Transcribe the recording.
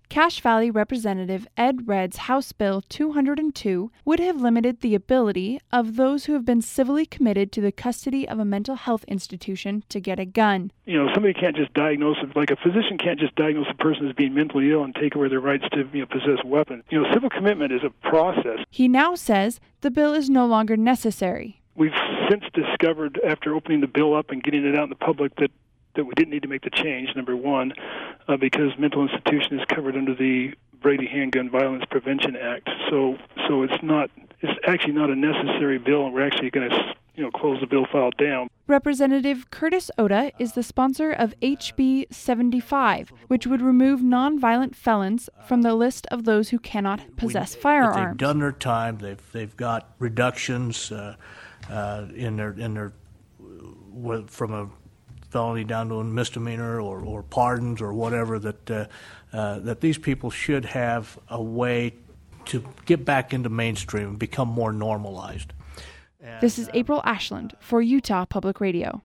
Cache Valley Representative Ed Redd's House Bill 202 would have limited the ability of those who have been civilly committed to the custody of a mental health institution to get a gun. Somebody can't just diagnose it, like a physician can't just diagnose a person as being mentally ill and take away their rights to possess a weapon. Civil commitment is a process. He now says the bill is no longer necessary. We've since discovered, after opening the bill up and getting it out in the public, that we didn't need to make the change, number one, because mental institution is covered under the Brady Handgun Violence Prevention Act. So it's actually not a necessary bill, and we're actually going to close the bill file down. Representative Curtis Oda is the sponsor of HB 75, which would remove nonviolent felons from the list of those who cannot possess firearms. They've done their time. They've got reductions in their from a felony down to a misdemeanor or pardons or whatever, that these people should have a way to get back into mainstream and become more normalized. This is April Ashland for Utah Public Radio.